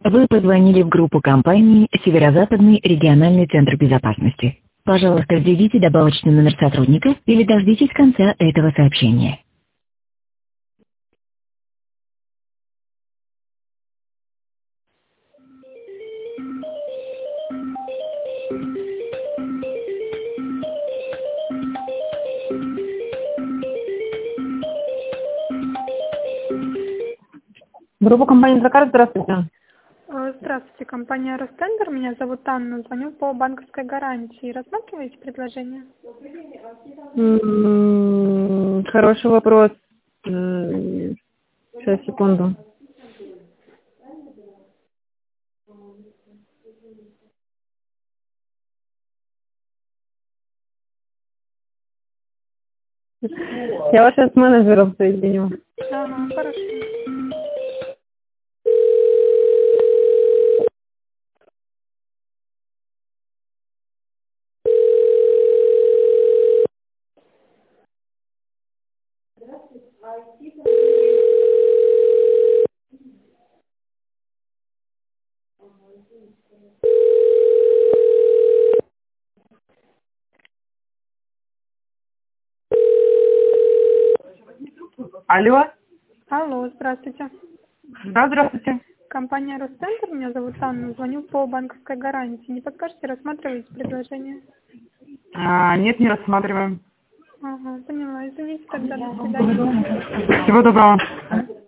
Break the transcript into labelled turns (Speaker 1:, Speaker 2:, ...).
Speaker 1: Вы позвонили в группу компании «Северо-Западный региональный центр безопасности». Пожалуйста, введите добавочный номер сотрудника или дождитесь конца этого сообщения.
Speaker 2: Группа компании «Закар», здравствуйте.
Speaker 3: Здравствуйте, компания «Ростендер». Меня зовут Анна. Звоню по банковской гарантии. Рассматриваете предложение?
Speaker 2: Хороший вопрос. Сейчас, секунду. Я вас с менеджером соединю.
Speaker 3: Ага, хорошо.
Speaker 2: Алло.
Speaker 3: Алло, здравствуйте.
Speaker 2: Да, здравствуйте.
Speaker 3: Компания «Ростендер». Меня зовут Анна. Звоню по банковской гарантии. Не подскажете, рассматриваете предложение?
Speaker 2: Нет, не рассматриваем.
Speaker 3: Ага, поняла. Извините тогда. До свидания.
Speaker 2: Всего доброго.